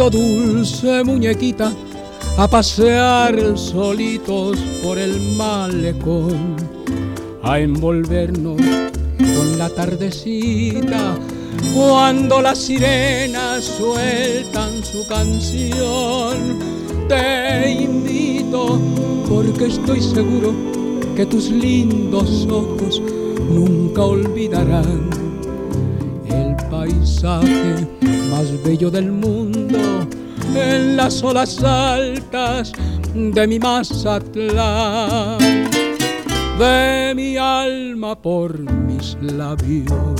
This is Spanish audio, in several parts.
yendo, dulce muñequita, a pasear solitos por el malecón, a envolvernos con la tardecita, cuando las sirenas sueltan su canción. Te invito porque estoy seguro que tus lindos ojos nunca olvidarán el paisaje más bello del mundo en las olas altas de mi Mazatlán. De mi alma por mis labios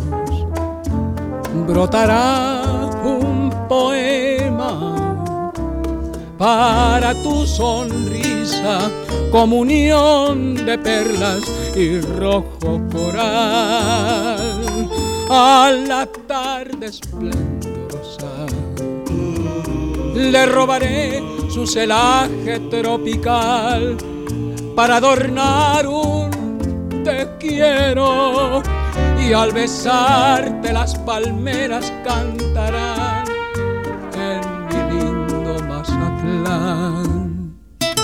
brotará un poema para tu sonrisa, comunión de perlas y rojo coral. A la tarde esplendorosa le robaré su celaje tropical para adornar un te quiero, y al besarte las palmeras cantarán en mi lindo Mazatlán.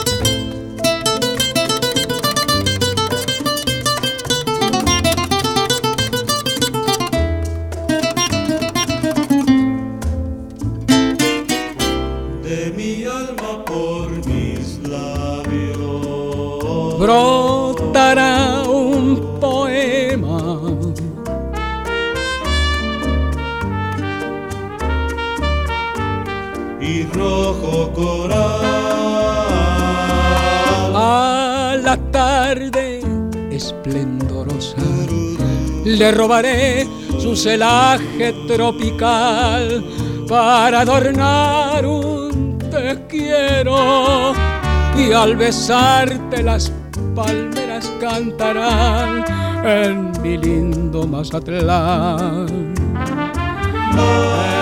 De mi alma por mis labios brotará un poema y rojo coral. a la tarde esplendorosa le robaré su celaje tropical para adornar un te quiero, y al besarte las palmeras cantarán en mi lindo Mazatlán.